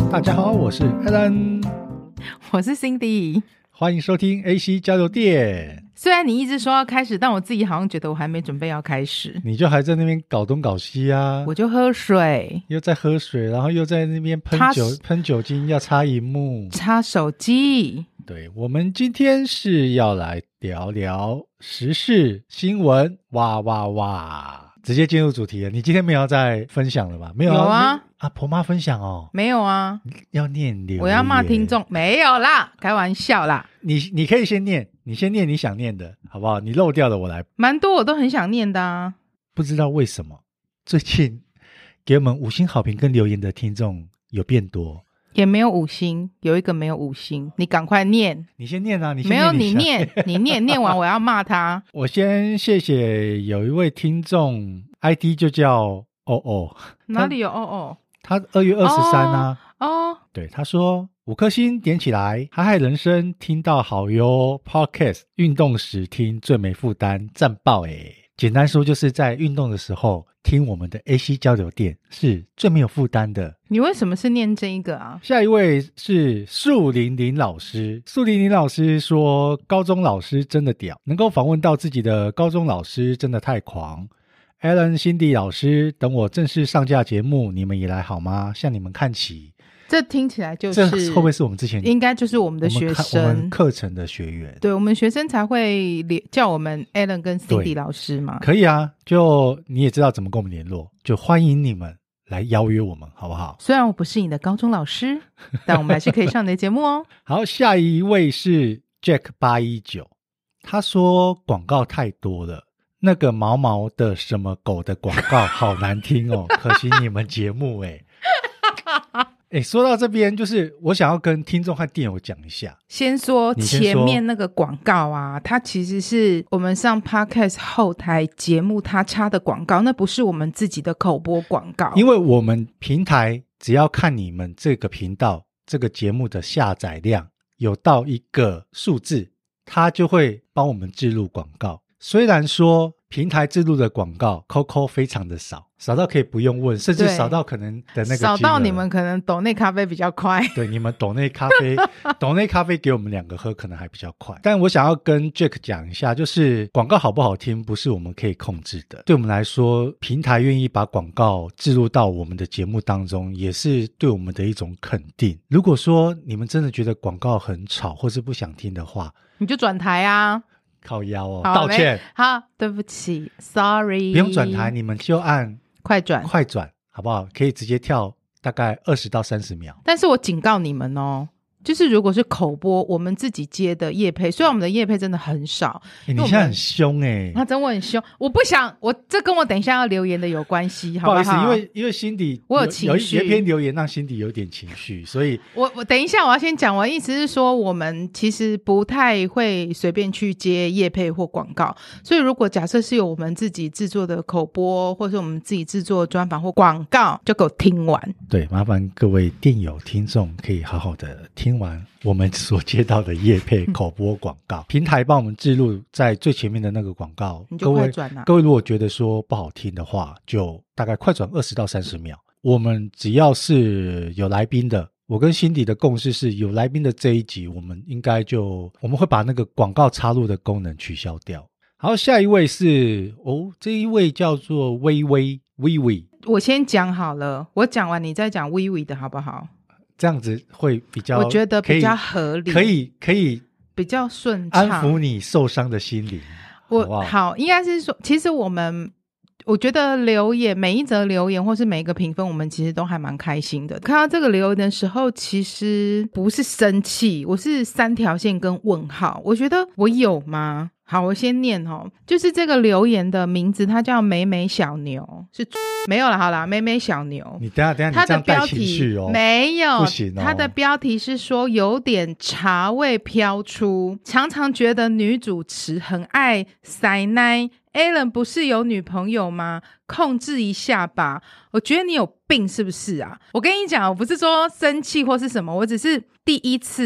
大家好，我是 Alan， 我是 Cindy， 欢迎收听 AC 交流电。 虽然你一直说要开始，但我自己好像觉得我还没准备要开始， 你就还在那边搞东搞西啊， 我就喝水， 又在喝水，然后又在那边喷酒精，要擦萤幕， 擦手机。 对，我们今天是要来聊聊时事新闻，哇哇哇！直接进入主题了。你今天没有要再分享了吧？没有有啊， 婆妈分享哦， 没有啊， 要念留言， 我要骂听众，没有啦，开玩笑啦。 你可以先念，你先念你想念的，好不好？你漏掉的我来。 蛮多我都很想念的啊， 不知道为什么最近给我们5星好评跟留言的听众有变多。 也没有5星，有一个没有5星，你赶快念。 你先念啊， 没有你念，你念完我要骂他。 我先谢谢有一位听众 ID 就叫哦， 哪里有哦？ 他2月23啊。 哦， 对，他说5颗星点起来，嗨嗨人生听到好哟 Podcast 运动时听最没负担，赞爆耶。简单说就是在运动的时候听我们的 AC 交流电是最没有负担的。 你为什么是念这一个啊？ 下一位是树林林老师，树林林老师说高中老师真的屌，能够访问到自己的高中老师真的太狂。Alan Cindy 老师，等我正式上架节目你们也来好吗？向你们看齐。 这听起来就是这会不会是我们之前应该就是我们的学生， 我们课程的学员？ 对，我们学生才会叫我们 Alan 跟 Cindy 老师嘛。 可以啊，就你也知道怎么跟我们联络，就欢迎你们来邀约我们，好不好？ 虽然我不是你的高中老师，但我们还是可以上你的节目哦。 好，下一位是 Jack 819，他说广告太多了。那个毛毛的什么狗的广告好难听哦，可惜你们节目说到这边，就是我想要跟听众和电友讲一下。先说前面那个广告啊，它其实是我们上 Podcast 后台节目它插的广告，那不是我们自己的口播广告。 因为我们平台只要看你们这个频道这个节目的下载量有到一个数字，它就会帮我们置入广告。虽然说平台置入的广告 COCO 非常的少到可以不用问，甚至少到可能的那个少到你们可能抖内咖啡比较快。 对，你们抖内咖啡给我们2个喝可能还比较快。但我想要跟 Jack 讲一下，就是广告好不好听不是我们可以控制的，对我们来说平台愿意把广告置入到我们的节目当中也是对我们的一种肯定。如果说你们真的觉得广告很吵或是不想听的话， 你就转台啊， 靠腰哦，道歉。 好，对不起 ，sorry。 不用转台，你们就按快转，好不好？可以直接跳大概20到30秒。 但是我警告你们哦，就是如果是口播我们自己接的业配，虽然我们的业配真的很少。 你现在很凶他真的很凶，我不想，这跟我等一下要留言的有关系，好不好？ 不好意思，因为Cindy 我有情绪， 有一篇留言让Cindy有点情绪，所以我等一下我要先讲，我的意思是说我们其实不太会随便去接业配或广告，所以如果假设是有我们自己制作的口播或是我们自己制作的专访或广告，就给我听完。 对，麻烦各位电友听众可以好好的听完我们所接到的业配口播广告平台帮我们置入在最前面的那个广告， 你就快转啊。 各位如果觉得说不好听的话，就大概快转20到30秒。我们只要是有来宾的，我跟Cindy的共识是有来宾的这一集我们会把那个广告插入的功能取消掉。好，下一位是这一位叫做微微，我先讲好了，我讲完你再讲微微的好不好？ 这样子会比较， 我觉得比较合理， 可以比较顺畅， 安抚你受伤的心灵。 好，应该是说，其实我觉得留言每一则留言或是每一个评分，我们其实都还蛮开心的。看到这个留言的时候，其实不是生气，我是3条线跟问号。我觉得我有吗？好，我先念就是这个留言的名字，它叫美美小牛，是没有了，好啦，美美小牛。 你等一下，你这样带情绪哦， 没有， 不行哦。 它的标题是说有点茶味飘出，常常觉得女主持很爱塞奶。Alan 不是有女朋友吗？控制一下吧，我觉得你有病是不是啊？我跟你讲，我不是说生气或是什么，我只是第一次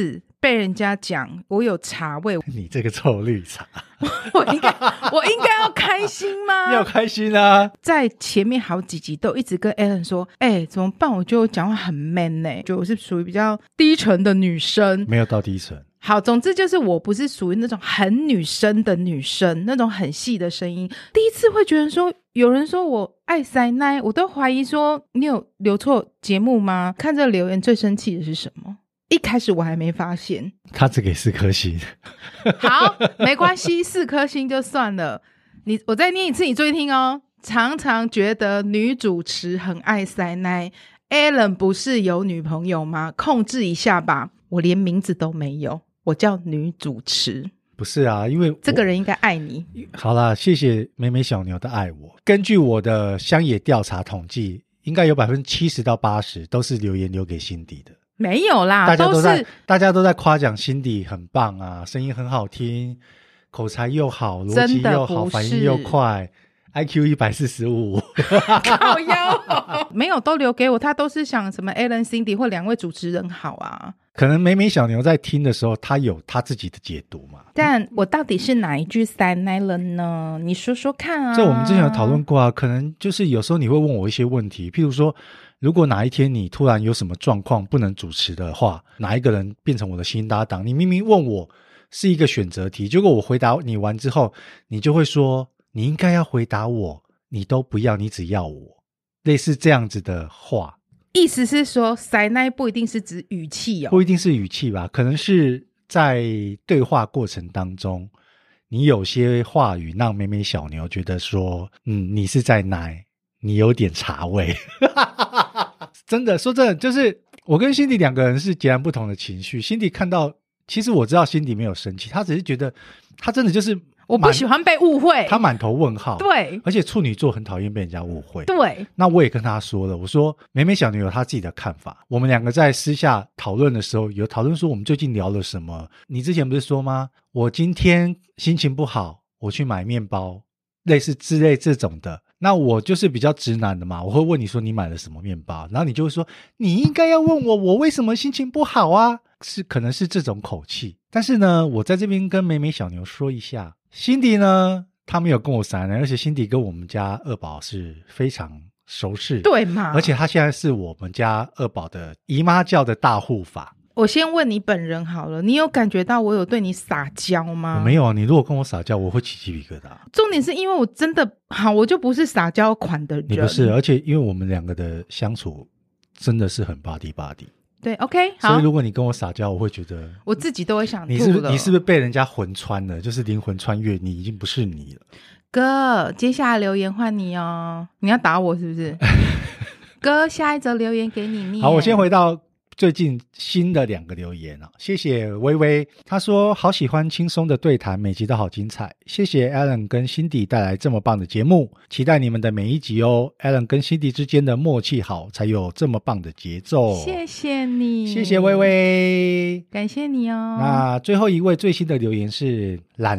被人家讲我有茶味， 你这个臭绿茶我应该要开心吗？ 要开心啊！ 在前面好几集都一直跟 Ellen 说，怎么办？我觉得我讲话很 man 就我是属于比较低沉的女生， 没有到低沉。 好，总之就是我不是属于那种很女生的女生，那种很细的声音。第一次会觉得说，有人说我爱塞奶，我都怀疑说你有留错节目吗？看这个留言最生气的是什么？一开始我还没发现， 他只给4颗星。 好，没关系，4颗星就算了。我再念一次，你注意听哦。常常觉得女主持很爱塞奶 ，Ellen 不是有女朋友吗？控制一下吧，我连名字都没有。我叫女主持。 不是啊，因为这个人应该爱你。 好啦，谢谢美美小牛的爱我。根据我的乡野调查统计，应该有70%到80%都是留言留给辛迪的。 没有啦， 大家都在夸奖辛迪很棒啊，声音很好听，口才又好，逻辑又好，反应又快，IQ 145。 靠腰没有都留给我，他都是想什么 Ellen、Cindy 或2位主持人好啊。 可能美美小牛在听的时候，他有他自己的解读嘛。 但我到底是哪一句塞奶了呢？你说说看啊。 这我们之前有讨论过啊，可能就是有时候你会问我一些问题，譬如说如果哪一天你突然有什么状况不能主持的话，哪一个人变成我的新搭档，你明明问我是一个选择题，结果我回答你完之后，你就会说你应该要回答我，你都不要，你只要我，类似这样子的话。 意思是说塞奶不一定是指语气哦， 不一定是语气吧，可能是在对话过程当中，你有些话语让美美小牛觉得说你是在奶，你有点茶味。真的说真的，就是我跟辛迪2个人是截然不同的情绪。辛迪看到，其实我知道辛迪没有生气，他只是觉得他真的就是我不喜欢被误会， 他满头问号。 对， 而且处女座很讨厌被人家误会。 对， 那我也跟他说了，我说美美小牛有他自己的看法，我们2个在私下讨论的时候有讨论说我们最近聊了什么。你之前不是说吗？我今天心情不好，我去买面包，类似之类这种的。那我就是比较直男的嘛，我会问你说你买了什么面包，然后你就会说你应该要问我为什么心情不好啊，可能是这种口气。但是呢，我在这边跟美美小牛说一下，辛迪呢他没有跟我撒奶，而且辛迪跟我们家二宝是非常熟识， 对嘛？ 而且他现在是我们家二宝的姨妈教的大护法。 我先问你本人好了，你有感觉到我有对你撒娇吗？ 我没有啊，你如果跟我撒娇，我会起鸡皮疙瘩。 重点是因为我真的好，我就不是撒娇款的人。 你不是，而且因为我们2个的相处真的是很buddy。 对 ，OK， 好。 所以如果你跟我撒娇，我会觉得我自己都会想吐了。 你是不是被人家魂穿了？就是灵魂穿越，你已经不是你了。 哥，接下来留言换你哦，你要打我是不是？哥，下一则留言给你念。 好，我先回到最近新的2个留言啊，谢谢微微，他说好喜欢轻松的对谈，每集都好精彩，谢谢 Ellen 跟 Cindy 带来这么棒的节目，期待你们的每一集哦。 Ellen 跟 Cindy 之间的默契好，才有这么棒的节奏。 谢谢你， 谢谢微微， 感谢你哦。 那最后一位最新的留言是懒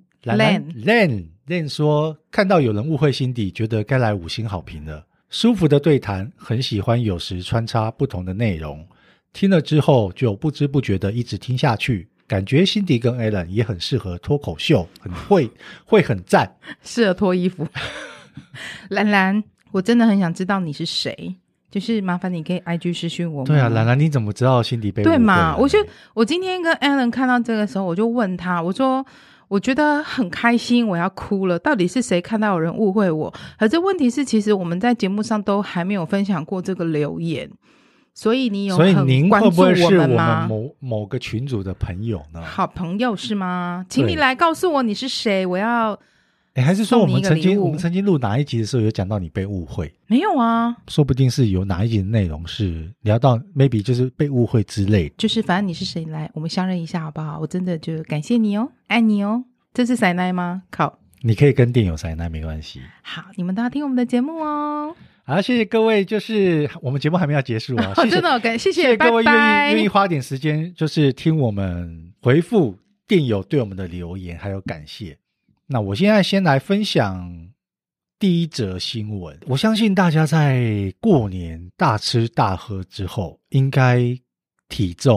Len 说看到有人误会 Cindy， 觉得该来5星好评了，舒服的对谈，很喜欢有时穿插不同的内容，听了之后就不知不觉的一直听下去，感觉辛迪跟 Ellen 也很适合脱口秀，很会很赞， 适合脱衣服。兰，我真的很想知道你是谁，就是麻烦你可以 IG 私讯我吗？ 对啊，兰你怎么知道辛迪被误会了？ 对嘛，我今天跟 Ellen 看到这个时候，我就问他，我说我觉得很开心，我要哭了，到底是谁看到有人误会我？可是问题是，其实我们在节目上都还没有分享过这个留言，所以你有很关注我们吗？所以您会不会是我们某个群组的朋友呢？ 好朋友是吗？请你来告诉我你是谁，我要还是说我们曾经录哪一集的时候有讲到你被误会？ 没有啊， 说不定是有哪一集的内容是聊到 maybe 就是被误会之类的， 就是反正你是谁，来我们相认一下好不好？我真的就感谢你哦，爱你哦。这是塞奶吗？靠， 你可以跟店友塞奶没关系。 好，你们都要听我们的节目哦。 好，谢谢各位，就是我们节目还没有结束啊， 真的谢谢各位拜拜愿意花点时间就是听我们回复店友对我们的留言还有感谢。那我现在先来分享第一则新闻。我相信大家在过年大吃大喝之后，应该体重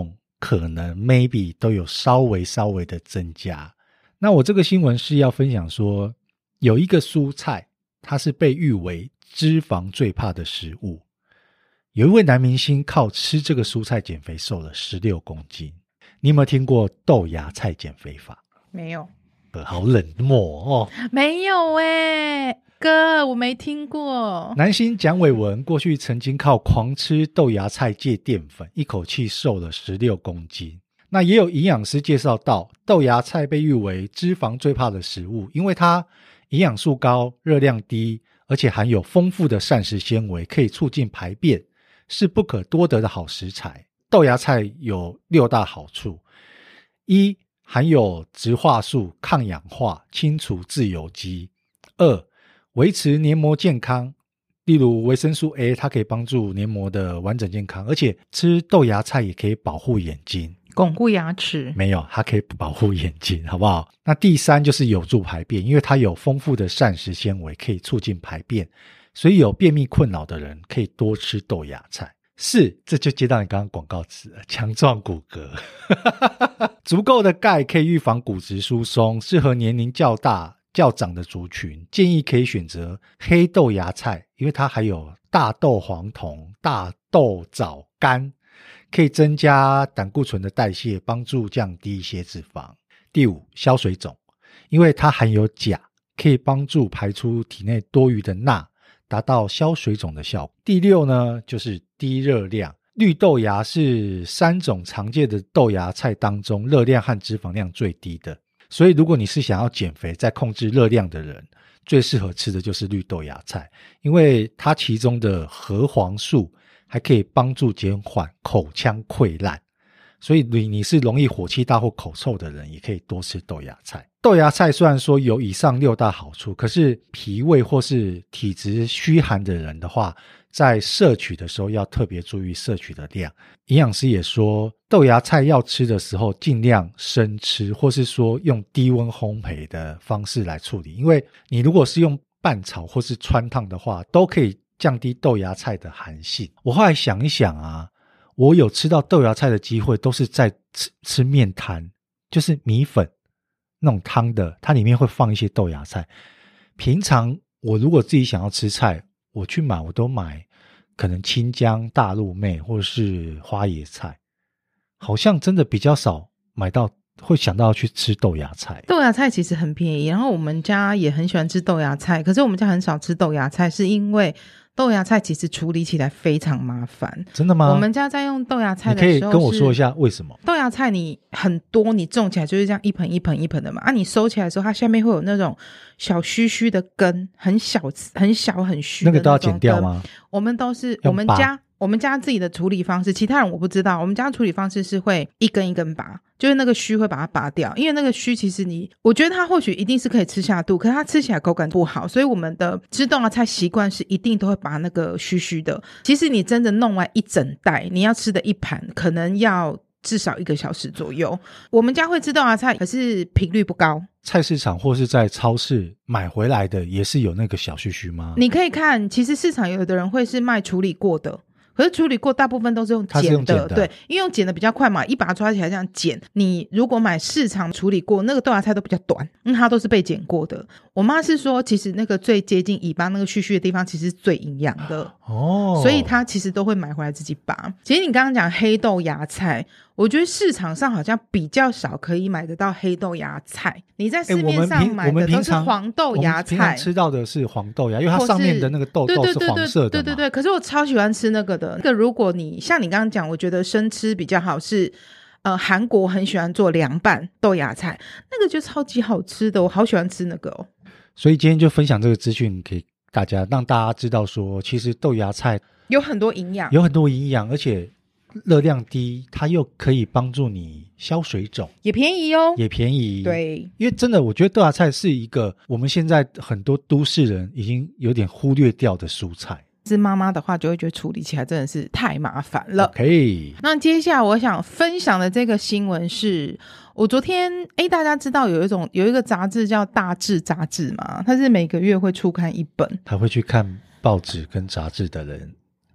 可能 maybe 都有稍微的增加。那我这个新闻是要分享说，有一个蔬菜它是被誉为脂肪最怕的食物，有一位男明星靠吃这个蔬菜减肥瘦了16公斤。你有没有听过豆芽菜减肥法？ 没有。 好冷漠哦。 没有耶，哥，我没听过。 男星蒋伟文过去曾经靠狂吃豆芽菜戒淀粉，一口气瘦了16公斤。那也有营养师介绍到，豆芽菜被誉为脂肪最怕的食物，因为它营养素高，热量低，而且含有丰富的膳食纤维，可以促进排便，是不可多得的好食材。豆芽菜有6大好处：一、含有植化素，抗氧化，清除自由基；二、维持黏膜健康，例如维生素 A， 它可以帮助黏膜的完整健康，而且吃豆芽菜也可以保护眼睛。 巩固牙齿？ 没有，它可以保护眼睛，好不好？那第三就是有助排便，因为它有丰富的膳食纤维，可以促进排便，所以有便秘困扰的人可以多吃豆芽菜。4，这就接到你刚刚广告词了，强壮骨骼。足够的钙可以预防骨质疏松，适合年龄较大较长的族群，建议可以选择黑豆芽菜，因为它还有大豆黄酮、大豆藻苷，可以增加胆固醇的代谢，帮助降低血脂肪。第5，消水肿，因为它含有钾，可以帮助排出体内多余的钠，达到消水肿的效果。第6呢，就是低热量。绿豆芽是3种常见的豆芽菜当中热量和脂肪量最低的，所以如果你是想要减肥再控制热量的人，最适合吃的就是绿豆芽菜，因为它其中的核黄素还可以帮助减缓口腔溃烂，所以你是容易火气大或口臭的人，也可以多吃豆芽菜。豆芽菜虽然说有以上6大好处，可是脾胃或是体质虚寒的人的话，在摄取的时候要特别注意摄取的量。营养师也说，豆芽菜要吃的时候尽量生吃，或是说用低温烘焙的方式来处理，因为你如果是用拌炒或是汆烫的话，都可以降低豆芽菜的寒性。我后来想一想啊，我有吃到豆芽菜的机会都是在吃面摊，就是米粉那种汤的，它里面会放一些豆芽菜。平常我如果自己想要吃菜，我去买，我都买可能青江、大陆妹或是花椰菜，好像真的比较少买到会想到去吃豆芽菜。 豆芽菜其实很便宜，然后我们家也很喜欢吃豆芽菜，可是我们家很少吃豆芽菜，是因为豆芽菜其实处理起来非常麻烦。 真的吗？ 我们家在用豆芽菜的时候， 你可以跟我说一下为什么？ 豆芽菜你很多，你种起来就是这样一盆一盆一盆的嘛，你收起来的时候，它下面会有那种小须的根，很小很须的那个都要剪掉吗？ 我们都是我们家自己的处理方式，其他人我不知道。我们家处理方式是会一根一根拔，就是那个须会把它拔掉，因为那个须其实我觉得它或许一定是可以吃下肚，可是它吃起来口感不好，所以我们的吃豆芽菜习惯是一定都会拔那个须的。其实你真的弄完一整袋，你要吃的一盘可能要至少1个小时左右。我们家会吃豆芽菜，可是频率不高。 菜市场或是在超市买回来的也是有那个小须须吗？ 你可以看，其实市场有的人会是卖处理过的，可是处理过大部分都是用剪的，对，因为用剪的比较快嘛，一把它抓起来这样剪。你如果买市场处理过，那个豆芽菜都比较短，因为它都是被剪过的。我妈是说，其实那个最接近尾巴那个须须的地方，其实是最营养的哦，所以她其实都会买回来自己拔。其实你刚刚讲黑豆芽菜，我觉得市场上好像比较少可以买得到黑豆芽菜，你在市面上买的都是黄豆芽菜。我们平常吃到的是黄豆芽，因为它上面的那个豆豆是黄色的嘛。 对对对，可是我超喜欢吃那个的。那个如果你像你刚刚讲，我觉得生吃比较好是韩国很喜欢做凉拌豆芽菜，那个就超级好吃的，我好喜欢吃那个哦。 所以今天就分享这个资讯给大家，让大家知道说，其实豆芽菜有很多营养， 而且热量低，它又可以帮助你消水肿， 也便宜哦， 对，因为真的我觉得豆芽菜是一个我们现在很多都市人已经有点忽略掉的蔬菜。 是妈妈的话就会觉得处理起来真的是太麻烦了。 OK， 那接下来我想分享的这个新闻是，我昨天大家知道有一个杂志叫大志杂志吗？它是每个月会出刊一本。 他会去看报纸跟杂志的人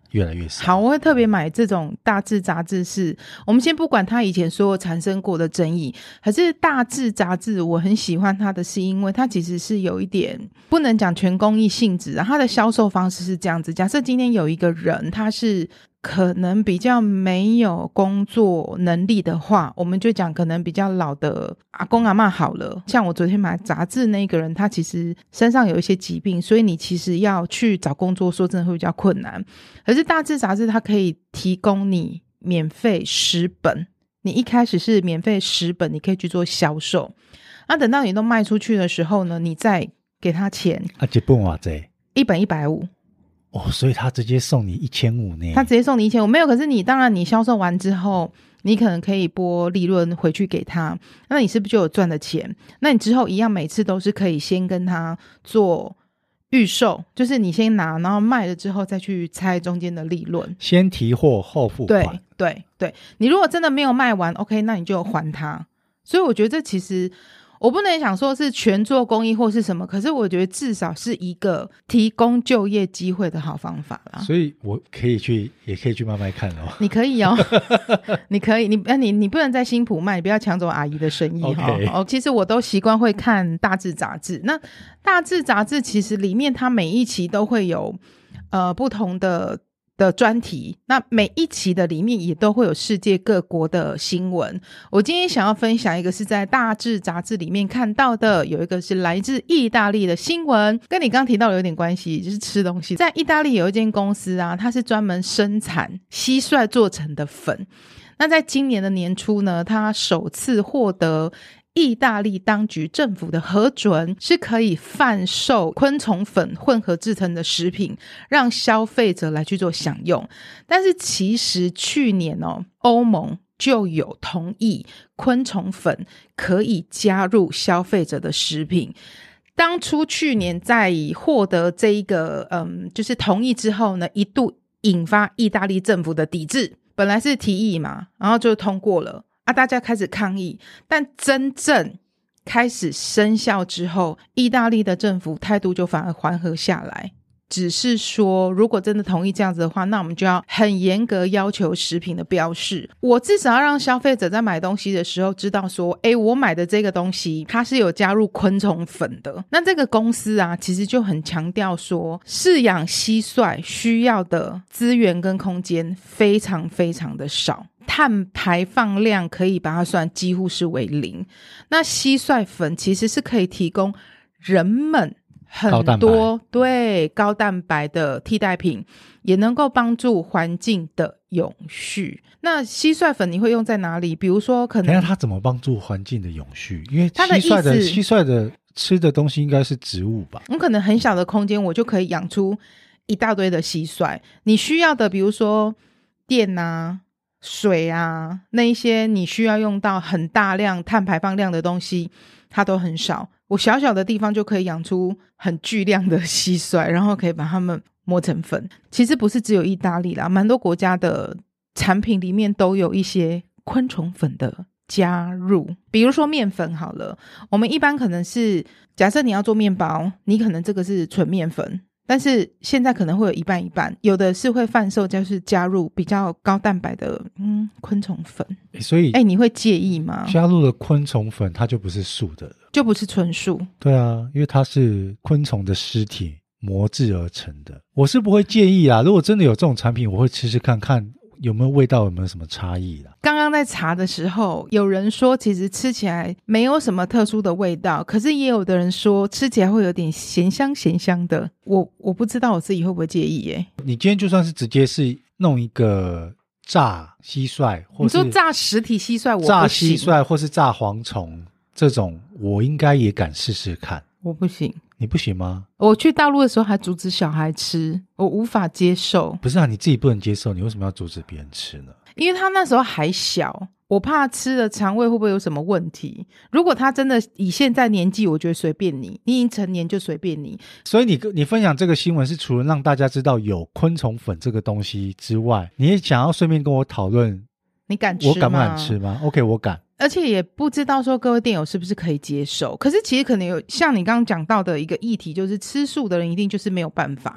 越来越少。 好，我会特别买这种大志杂志是，我们先不管它以前所有产生过的争议，可是大志杂志我很喜欢它的是因为它其实是有一点不能讲全公益性质啊，它的销售方式是这样子，假设今天有一个人他是可能比较没有工作能力的话，我们就讲可能比较老的阿公阿嬷好了，像我昨天买杂志那个人他其实身上有一些疾病，所以你其实要去找工作说真的会比较困难，可是大志杂志它可以提供你免费10本，你一开始是免费10本，你可以去做销售，那等到你都卖出去的时候呢，你再给他钱啊，一本多少？ 一本150 哦，所以他直接送你1500呢？ 他直接送你1500，没有，可是你当然你销售完之后你可能可以拨利润回去给他，那你是不是就有赚的钱？那你之后一样每次都是可以先跟他做预售，就是你先拿，然后卖了之后再去猜中间的利润， 先提货后付款。 对，你如果真的没有卖完 OK， 那你就还他。所以我觉得这其实我不能想说是全做公益或是什么，可是我觉得至少是一个提供就业机会的好方法啦。 所以我可以去，也可以去卖卖看哦。 你可以哦，你可以，你不能在新埔卖，你不要抢走阿姨的生意哈。 Okay. 其实我都习惯会看大志杂志。那大志杂志其实里面它每一期都会有不同的专题，那每一期的里面也都会有世界各国的新闻。我今天想要分享一个是在大志杂志里面看到的，有一个是来自意大利的新闻，跟你刚提到的有点关系，就是吃东西。在意大利有一间公司啊，它是专门生产蟋蟀做成的粉，那在今年的年初呢，它首次获得意大利当局政府的核准，是可以贩售昆虫粉混合制成的食品，让消费者来去做享用。但是其实去年欧盟就有同意昆虫粉可以加入消费者的食品。当初去年在获得这一个就是同意之后呢，一度引发意大利政府的抵制，本来是提议嘛，然后就通过了大家开始抗议，但真正开始生效之后，意大利的政府态度就反而缓和下来，只是说如果真的同意这样子的话，那我们就要很严格要求食品的标示，我至少要让消费者在买东西的时候知道说我买的这个东西它是有加入昆虫粉的。那这个公司啊其实就很强调说，饲养蟋蟀需要的资源跟空间非常非常的少，碳排放量可以把它算几乎是为0。那蟋蟀粉其实是可以提供人们很多对高蛋白的替代品，也能够帮助环境的永续。那蟋蟀粉你会用在哪里？比如说可能它怎么帮助环境的永续？因为蟋蟀的吃的东西应该是植物吧？ 可能很小的空间我就可以养出一大堆的蟋蟀，你需要的比如说电啊水啊，那一些你需要用到很大量碳排放量的东西它都很少，我小小的地方就可以养出很巨量的蟋蟀，然后可以把它们磨成粉。其实不是只有意大利啦，蛮多国家的产品里面都有一些昆虫粉的加入。比如说面粉好了，我们一般可能是假设你要做面包，你可能这个是纯面粉，但是现在可能会有一半一半，有的是会贩售就是加入比较高蛋白的昆虫粉。 所以你会介意吗？ 加入了昆虫粉它就不是素的了， 就不是纯素。 对啊，因为它是昆虫的尸体磨制而成的。我是不会介意啦，如果真的有这种产品我会吃吃看看有没有味道，有没有什么差异啦。 刚刚在查的时候有人说其实吃起来没有什么特殊的味道，可是也有的人说吃起来会有点咸香咸香的。我不知道我自己会不会介意耶。 你今天就算是直接是弄一个炸蟋蟀，或是你说炸实体蟋蟀我不行， 炸蟋蟀或是炸蝗虫这种我应该也敢试试看。 我不行。 你不行吗？ 我去大陆的时候还阻止小孩吃，我无法接受。 不是啊，你自己不能接受，你为什么要阻止别人吃呢？ 因为他那时候还小，我怕吃了肠胃会不会有什么问题。如果他真的以现在年纪，我觉得随便你已经成年就随便你。 所以你分享这个新闻是除了让大家知道有昆虫粉这个东西之外，你也想要顺便跟我讨论你敢吃吗？ 我敢不敢吃吗？ OK 我敢。 而且也不知道说各位店友是不是可以接受，可是其实可能有像你刚刚讲到的一个议题，就是吃素的人一定就是没有办法。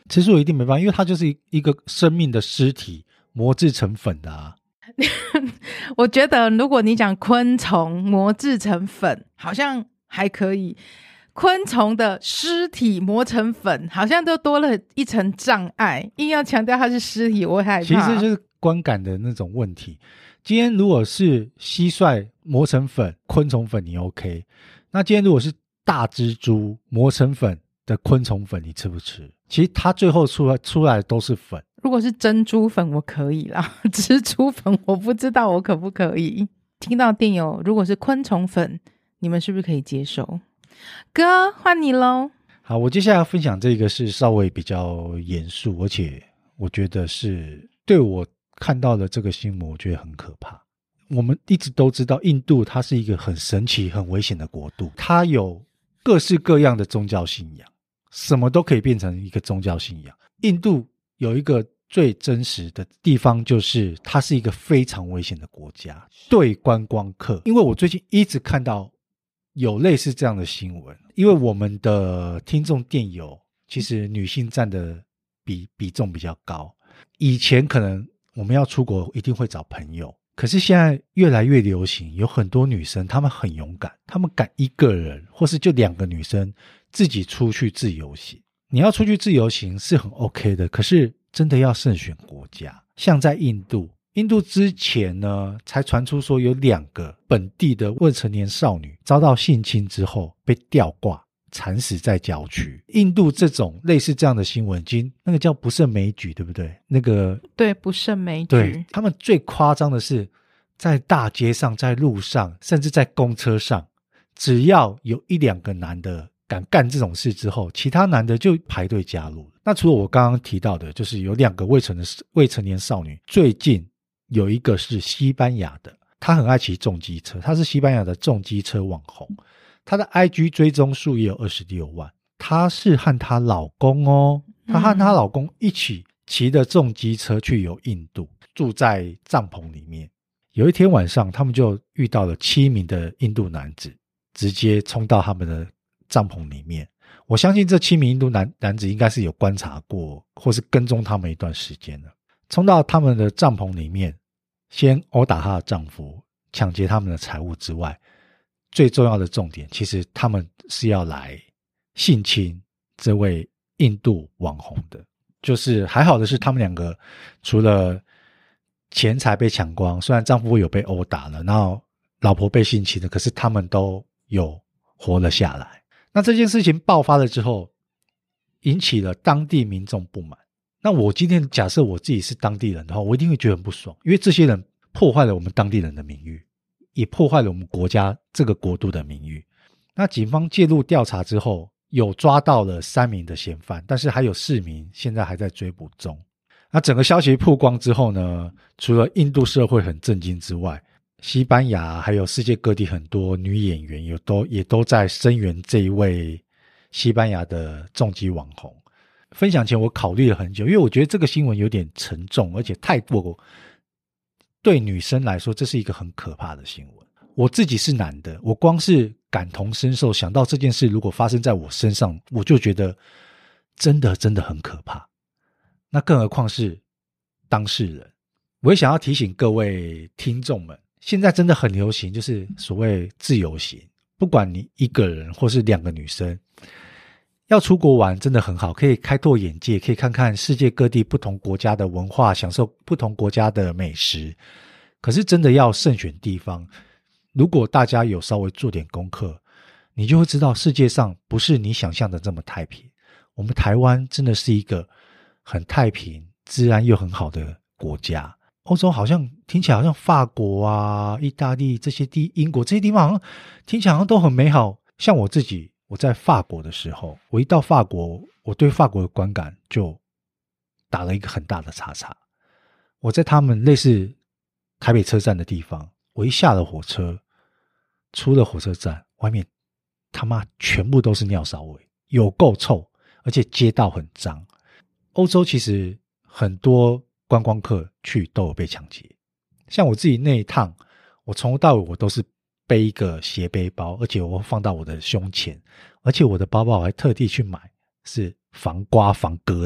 吃素一定没办法，因为它就是一个生命的尸体磨制成粉的啊。 我觉得如果你讲昆虫磨制成粉好像还可以，昆虫的尸体磨成粉好像都多了一层障碍，硬要强调它是尸体我会害怕。 其实就是观感的那种问题。今天如果是蟋蟀磨成粉昆虫粉你 OK， 那今天如果是大蜘蛛磨成粉的昆虫粉你吃不吃？其实它最后出来都是粉。 如果是珍珠粉我可以啦，蜘蛛粉我不知道我可不可以。听到电友如果是昆虫粉你们是不是可以接受？哥换你咯。 好，我接下来要分享这个是稍微比较严肃，而且我觉得是对我看到的这个新闻我觉得很可怕。我们一直都知道印度它是一个很神奇很危险的国度，它有各式各样的宗教信仰，什么都可以变成一个宗教信仰。印度有一个最真实的地方，就是它是一个非常危险的国家，对观光客。因为我最近一直看到有类似这样的新闻，因为我们的听众电友其实女性占的比重比较高。以前可能我们要出国一定会找朋友，可是现在越来越流行，有很多女生她们很勇敢，她们敢一个人或是就2个女生自己出去自由行。你要出去自由行是很 OK 的，可是真的要慎选国家。像在印度之前呢才传出说有2个本地的未成年少女遭到性侵之后被吊挂惨死在郊区。印度这种类似这样的新闻已经那个叫不胜枚举，对不对？那个对，不胜枚举。 对，他们最夸张的是在大街上在路上甚至在公车上，只要有1-2个男的敢干这种事之后，其他男的就排队加入了。那除了我刚刚提到的就是有2个未成年少女，最近有一个是西班牙的，她很爱骑重机车，她是西班牙的重机车网红，她的 IG 追踪数也有26万。她是和她老公她和她老公一起骑的重机车去游印度，住在帐篷里面。有一天晚上他们就遇到了7名的印度男子，直接冲到他们的帐篷里面。我相信这7名印度男子应该是有观察过或是跟踪他们一段时间了。冲到他们的帐篷里面，先殴打她的丈夫，抢劫他们的财物之外，最重要的重点其实他们是要来性侵这位印度网红的。就是还好的是他们2个除了钱财被抢光，虽然丈夫有被殴打了，然后老婆被性侵了，可是他们都有活了下来。那这件事情爆发了之后，引起了当地民众不满。那我今天假设我自己是当地人的话，我一定会觉得很不爽，因为这些人破坏了我们当地人的名誉，也破坏了我们国家这个国度的名誉。那警方介入调查之后，有抓到了3名的嫌犯，但是还有4名现在还在追捕中。那整个消息曝光之后呢，除了印度社会很震惊之外，西班牙还有世界各地很多女演员也都在声援这一位西班牙的重机网红。分享前我考虑了很久，因为我觉得这个新闻有点沉重，而且太过对女生来说这是一个很可怕的新闻。我自己是男的，我光是感同身受，想到这件事如果发生在我身上，我就觉得真的很可怕。那更何况是当事人。我也想要提醒各位听众们，现在真的很流行就是所谓自由行，不管你1个人或是2个女生，要出国玩真的很好，可以开拓眼界，可以看看世界各地不同国家的文化，享受不同国家的美食。可是真的要慎选地方，如果大家有稍微做点功课，你就会知道世界上不是你想象的这么太平。我们台湾真的是一个很太平、治安又很好的国家。欧洲好像听起来好像法国啊、意大利这些英国这些地方好像听起来好像都很美好。像我自己，我在法国的时候，我一到法国，我对法国的观感就打了一个很大的叉叉。我在他们类似台北车站的地方，我一下了火车，出了火车站，外面他妈全部都是尿骚味，有够臭，而且街道很脏。欧洲其实很多观光客去都有被抢劫，像我自己那一趟，我从头到尾我都是背一个斜背包，而且我放到我的胸前，而且我的包包我还特地去买是防刮防割的。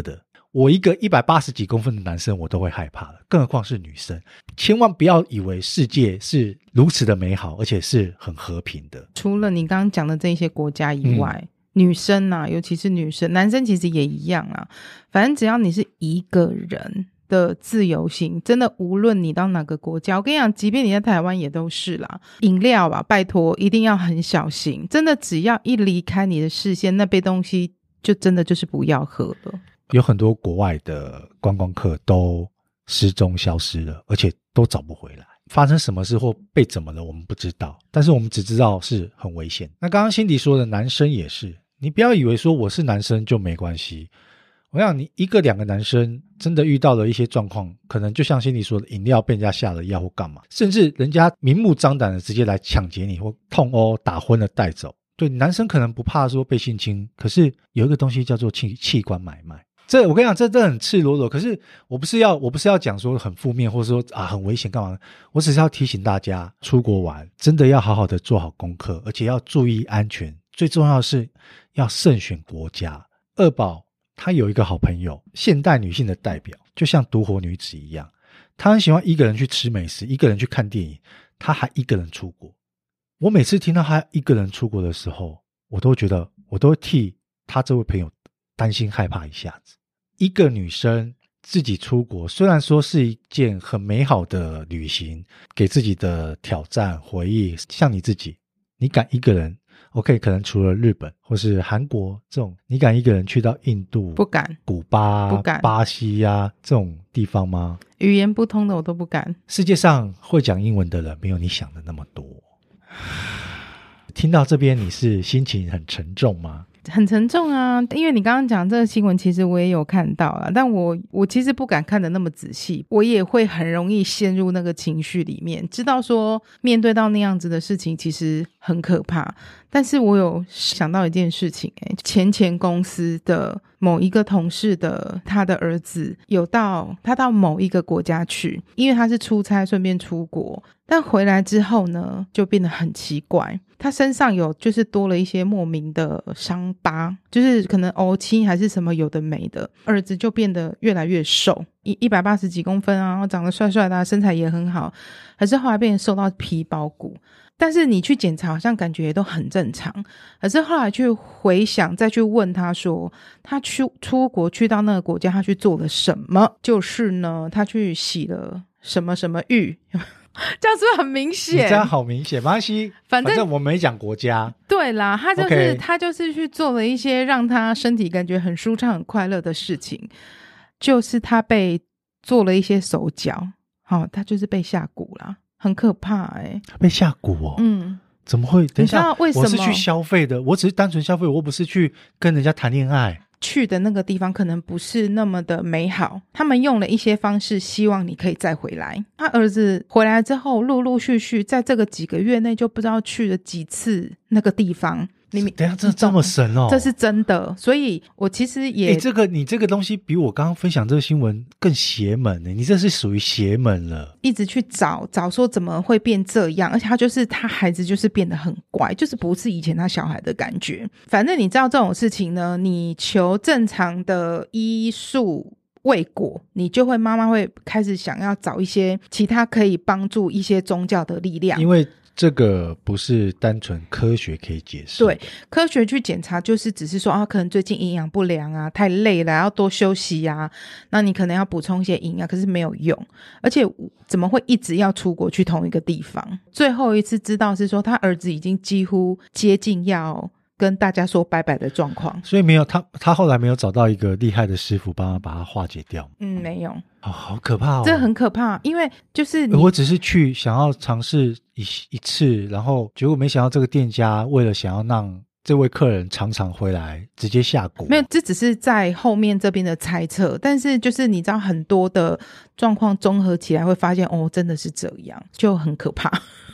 我一个180几公分的男生我都会害怕了，更何况是女生。千万不要以为世界是如此的美好，而且是很和平的。 除了你刚刚讲的这些国家以外，女生啊，尤其是女生，男生其实也一样啊。反正只要你是一个人的自由行，真的无论你到哪个国家，我跟你讲，即便你在台湾也都是啦。饮料啊，拜托一定要很小心，真的只要一离开你的视线，那杯东西就真的就是不要喝了。 有很多国外的观光客都失踪消失了，而且都找不回来。发生什么事或被怎么了我们不知道，但是我们只知道是很危险。那刚刚辛迪说的男生也是，你不要以为说我是男生就没关系。我想你一个两个男生真的遇到了一些状况，可能就像辛迪说的，饮料被人家下了药或干嘛，甚至人家明目张胆的直接来抢劫你或痛殴打昏了带走。对，男生可能不怕说被性侵，可是有一个东西叫做器官买卖。这我跟你讲，这很赤裸裸。可是我不是要讲说很负面，或者说很危险干嘛。我只是要提醒大家，出国玩真的要好好的做好功课，而且要注意安全。最重要的是要慎选国家。二宝她有一个好朋友，现代女性的代表，就像独活女子一样，她很喜欢一个人去吃美食，一个人去看电影，她还一个人出国。我每次听到她一个人出国的时候，我都会替她这位朋友担心害怕一下子。一个女生自己出国，虽然说是一件很美好的旅行，给自己的挑战回忆，像你自己，你敢一个人 OK， 可能除了日本或是韩国这种，你敢一个人去到印度？ 不敢。 古巴、 不敢。 巴西啊这种地方吗？ 语言不通的我都不敢。 世界上会讲英文的人没有你想的那么多。听到这边你是心情很沉重吗？ 很沉重啊，因为你刚刚讲这个新闻其实我也有看到啦，但我其实不敢看得那么仔细，我也会很容易陷入那个情绪里面，知道说面对到那样子的事情其实很可怕。但是我有想到一件事情，前公司的某一个同事的他的儿子他到某一个国家去，因为他是出差顺便出国，但回来之后呢就变得很奇怪，他身上就是多了一些莫名的伤疤，就是可能欧青还是什么有的没的，儿子就变得越来越瘦，180几公分啊，长得帅帅的身材也很好，可是后来变成瘦到皮包骨。但是你去检查好像感觉也都很正常，可是后来去回想再去问他说他出国去到那个国家他去做了什么，就是呢他去洗了什么什么浴这样是不是很明显？ 你这样好明显，没关系，反正我没讲国家。 对啦，他就是去做了一些让他身体感觉很舒畅很快乐的事情，就是他被做了一些手脚，他就是被下蛊啦，很可怕被下蛊哦。怎么会？等一下，为什么我是去消费的？我只是单纯消费，我不是去跟人家谈恋爱。去的那个地方可能不是那么的美好，他们用了一些方式希望你可以再回来。他儿子回来之后陆陆续续在这个几个月内就不知道去了几次那个地方。等一下，这么神哦？这是真的，所以我其实也你这个东西比我刚刚分享这个新闻更邪门你这是属于邪门了。一直去找说怎么会变这样，而且他孩子就是变得很怪，就是不是以前他小孩的感觉。反正你知道这种事情呢，你求正常的医术未果，你就会妈妈会开始想要找一些其他可以帮助一些宗教的力量，因为这个不是单纯科学可以解释。对，科学去检查就是只是说可能最近营养不良啊，太累了要多休息啊，那你可能要补充一些营养，可是没有用。而且怎么会一直要出国去同一个地方？最后一次知道是说他儿子已经几乎接近要跟大家说拜拜的状况，所以没有他后来没有找到一个厉害的师傅帮他把它化解掉。没有。好可怕这很可怕，因为就是我只是去想要尝试一次，然后结果没想到这个店家为了想要让这位客人常常回来直接下蛊。没有，这只是在后面这边的猜测，但是就是你知道很多的状况综合起来会发现真的是这样，就很可怕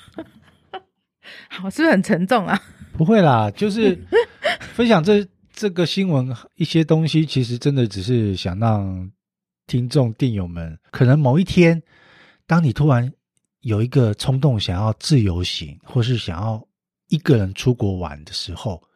好，是不是很沉重啊？不会啦，就是分享这个新闻一些东西，其实真的只是想让听众电友们，可能某一天当你突然有一个冲动想要自由行，或是想要一个人出国玩的时候，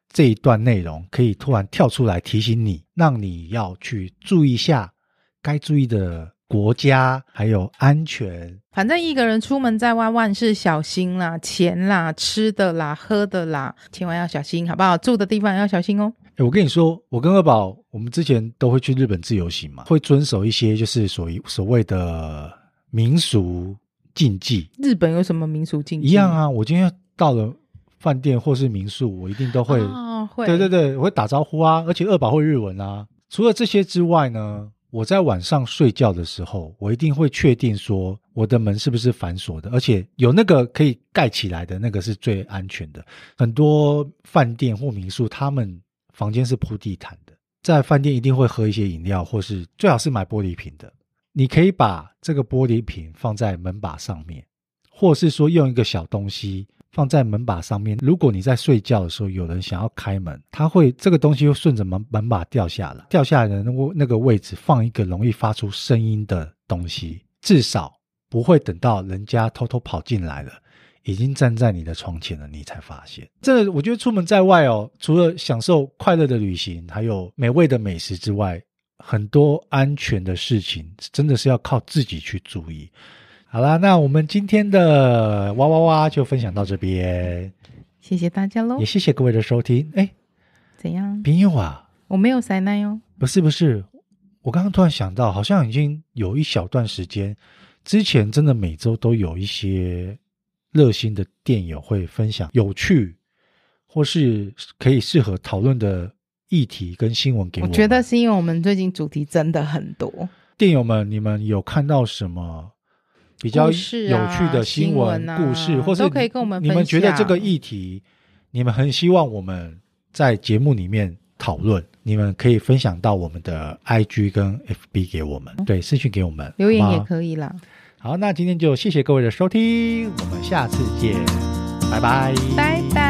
这一段内容可以突然跳出来提醒你，让你要去注意一下该注意的国家还有安全。 反正一个人出门在外，万事小心啦，钱啦，吃的啦，喝的啦，千万要小心好不好？住的地方要小心哦。 我跟你说，我跟二宝我们之前都会去日本自由行嘛，会遵守一些就是所谓的民俗禁忌。 日本有什么民俗禁忌？ 一样啊，我今天到了饭店或是民宿，我一定都会会对对对，我会打招呼啊，而且二宝会日文啊。除了这些之外呢，我在晚上睡觉的时候，我一定会确定说我的门是不是反锁的，而且有那个可以盖起来的那个是最安全的。很多饭店或民宿他们房间是铺地毯的，在饭店一定会喝一些饮料，或是最好是买玻璃瓶的。你可以把这个玻璃瓶放在门把上面，或是说用一个小东西放在门把上面，如果你在睡觉的时候有人想要开门，这个东西会顺着门把掉下来，掉下来的那个位置放一个容易发出声音的东西，至少不会等到人家偷偷跑进来了，已经站在你的床前了，你才发现。这我觉得出门在外除了享受快乐的旅行还有美味的美食之外，很多安全的事情真的是要靠自己去注意。好啦，那我们今天的哇哇哇就分享到这边， 谢谢大家咯， 也谢谢各位的收听。 怎样？ 朋友啊， 我没有塞奶哦。 不是，我刚刚突然想到，好像已经有一小段时间之前，真的每周都有一些热心的店友会分享有趣或是可以适合讨论的议题跟新闻给我们。 我觉得是因为我们最近主题真的很多。 店友们，你们有看到什么比较有趣的新闻故事，或是都可以跟我们分享。 你们觉得这个议题你们很希望我们在节目里面讨论，你们可以分享到我们的 IG 跟 FB 给我们，对，私讯给我们， 留言也可以啦。 好，那今天就谢谢各位的收听，我们下次见，拜拜， 拜拜。